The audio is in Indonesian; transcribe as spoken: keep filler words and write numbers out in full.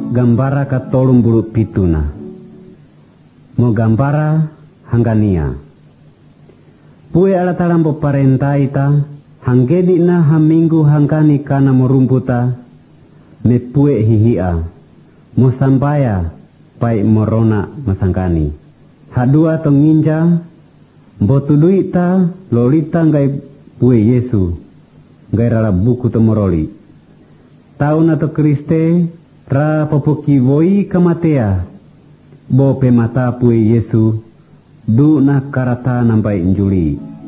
gambara katolum bulu pituna. Mo gambara hanggania. Pue ala talampo parenta ita hanggedi na haminggu hanggani kana morumputa me pue hihia. Mo sampaya pai morona masangkani. Hadua tonginja botu duita lolita ngai pue Yesu ngai rala buku tomoroli. Tauna to Kriste ra popoki voi kamatea bo pemata pue Yesu du na karata nampai injuli.